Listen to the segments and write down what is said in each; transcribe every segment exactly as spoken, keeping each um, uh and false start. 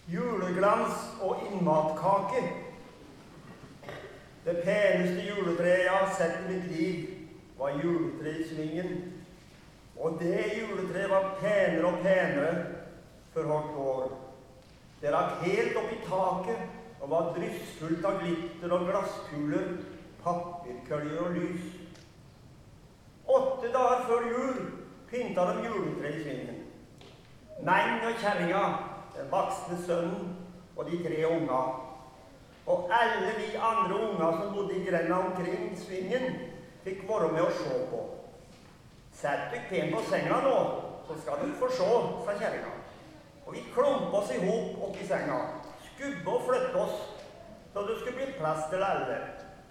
Juleglans og innmatkake. Det peneste juletreet jeg har sett i mitt liv, var juletreet i Svingen. Og det juletreet var penere og penere for hvert år. Det rakk helt opp i taket og var dryssfullt av glitter og glasskuler, papirkøljer og lys. Åtte dager før jul pynta de juletreet i Svingen. Menn og kjerringa, den voksne sønnen og de tre unga. Og alle de andre unga som bodde i grenda omkring Svingen, fikk være med å se på. Sett dykk pen på senga nå, så skal du få se, sa kjerringa. Og vi klump oss i hop opp i senga, skubbe og flytte oss, så det skulle bli plass til alle.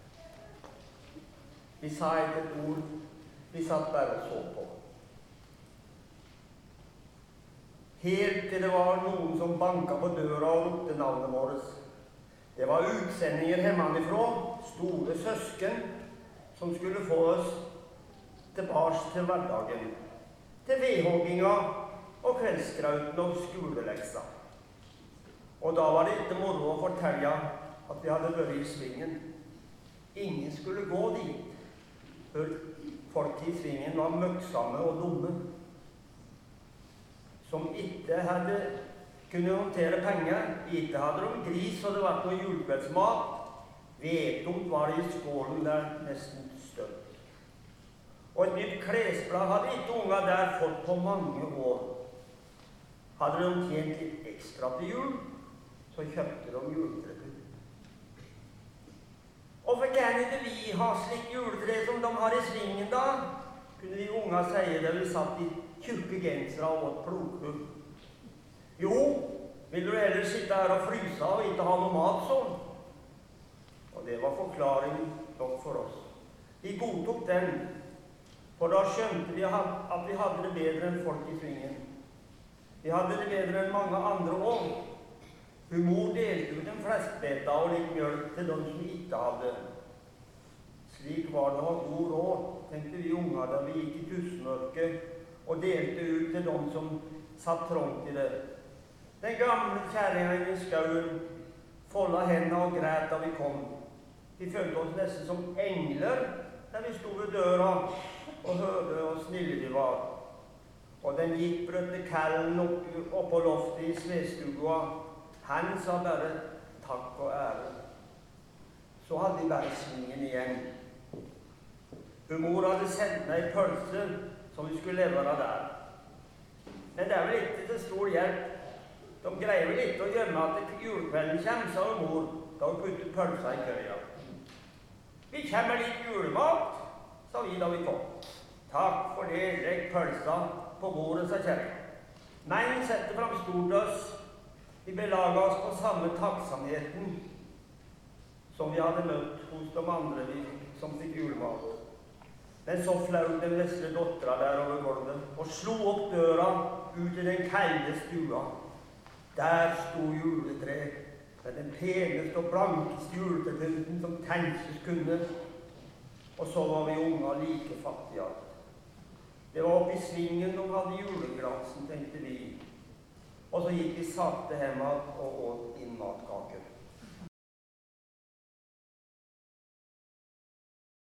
Vi sa ikke et ord, vi satt bare og så på. Helt til det var noen som banket på døra og ropte navnet vårt. Det var utsendinger hjemmefra, store søsken, som skulle få oss tilbake til hverdagen, til vedhogginga og kveldsgrauten og skoleleksa. Og da var det ikke moro å fortelle at vi hadde vært i Svingen. Ingen skulle gå dit, for folk i Svingen var møkksomme og dumme, som ikke hadde kunne håndtere penger. Ikke hadde de gris, og det var noe julekveldsmat. Vedtomt var det i skålen der nesten støtt. Og et nytt klesblad hadde ikke unga der fått på mange år. Hadde de tjent litt ekstra til jul, så kjøpte de juletre. Og for kan ikke vi ha slik juletre som de har i Svingen da? Kunne de unga si det vi satt i tjukke gensere og åt plogklubb. Jo, vil du heller sitte her og fryse og ikke ha noe mat sånn? Og det var forklaring nok for oss. Vi godtok den, for da skjønte vi at vi hadde det bedre enn folk i Svingen. Vi hadde det bedre enn mange andre år. Humor delte ut en fleskbeta og litt mjølk til de som ikke hadde. Slik var det å ha god råd, tenkte vi unger da vi gikk i tusenmørket og delte ut til dem som satt trångt i det. Den gamle kjerringa i skauen foldet hendene og græt da vi kom. Vi følte oss nesten som engler da vi stod ved døra og hørte hvor snille de var. Og den gikk brøtte kallen opp, opp på loftet i svedstugua. Han sa bare takk og ære. Så hadde vi bare Svingen igjen. Humor hadde sendt meg pølse som vi skulle levere der. Men det er vel ikke til stor hjelp. De greier vel ikke å gjemme at julekvelden kommer, sa mor, da hun puttet pølsa i køya. Vi kommer litt julemat, sa vi da vi kom. Takk for det, legg pølsa på bordet, sa kjerringa. Menn sette fram stordøs. Vi belaget oss på samme takksomheten som vi hadde møtt hos de andre vi, som fikk julemat. Men så flaug den vesle dottera der over gulvet og slo opp døra ut i den kalde stua. Der sto juletreet med den peneste og blankeste julepynten som tenkes kunne. Og så var vi unge like fattige. Det var oppe i Svingen de hadde juleglansen, tenkte vi. Og så gikk vi sakte hjem og åt innmatkake.